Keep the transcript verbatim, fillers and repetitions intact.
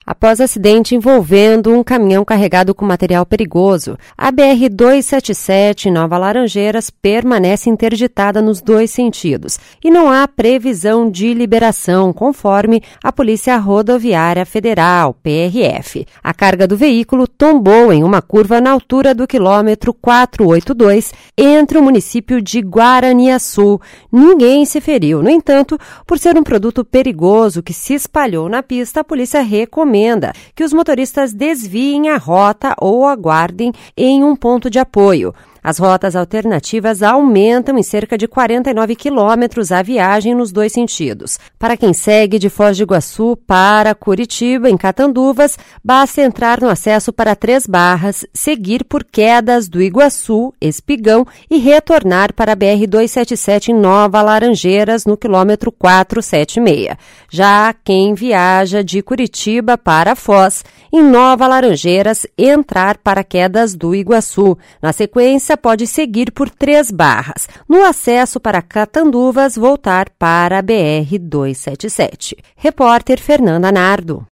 após acidente envolvendo um caminhão carregado com material perigoso. A B R duzentos e setenta e sete em Nova Laranjeiras permanece interditada nos dois sentidos e não há previsão de liberação, conforme a Polícia Rodoviária Federal, P R F. A carga do veículo tombou em uma curva na altura do quilômetro quatrocentos e oitenta e dois, entre o município de Guaraniaçu. Ninguém se feriu. No entanto, por ser um produto perigoso que se espalhou na pista, a polícia recomenda que os motoristas desviem a rota ou aguardem em um ponto de apoio. As rotas alternativas aumentam em cerca de quarenta e nove quilômetros a viagem nos dois sentidos. Para quem segue de Foz do Iguaçu para Curitiba, em Catanduvas, basta entrar no acesso para Três Barras, seguir por Quedas do Iguaçu, Espigão e retornar para a B R duzentos e setenta e sete em Nova Laranjeiras, no quilômetro quatrocentos e setenta e seis. Já quem viaja de Curitiba para Foz, em Nova Laranjeiras, entrar para Quedas do Iguaçu. Na sequência, pode seguir por Três Barras. No acesso para Catanduvas, voltar para a B R duzentos e setenta e sete. Repórter Fernanda Nardo.